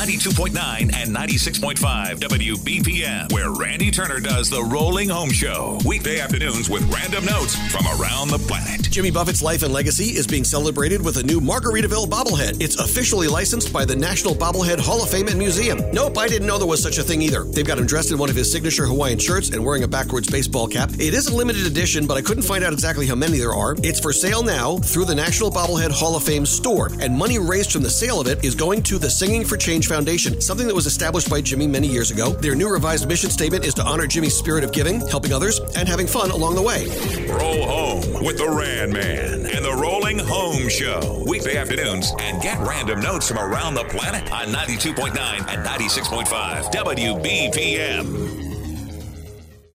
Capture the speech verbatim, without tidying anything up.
ninety-two point nine and ninety-six point five W B P M, where Randy Turner does the Rolling Home Show. Weekday afternoons with random notes from around the planet. Jimmy Buffett's life and legacy is being celebrated with a new Margaritaville bobblehead. It's officially licensed by the National Bobblehead Hall of Fame and Museum. Nope, I didn't know there was such a thing either. They've got him dressed in one of his signature Hawaiian shirts and wearing a backwards baseball cap. It is a limited edition, but I couldn't find out exactly how many there are. It's for sale now through the National Bobblehead Hall of Fame store, and money raised from the sale of it is going to the Singing for Change Foundation, something that was established by Jimmy many years ago. Their new revised mission statement is to honor Jimmy's spirit of giving, helping others, and having fun along the way. Roll home with the Ran Man and the Rolling Home Show. Weekday afternoons, and get random notes from around the planet on ninety-two point nine and ninety-six point five W B P M.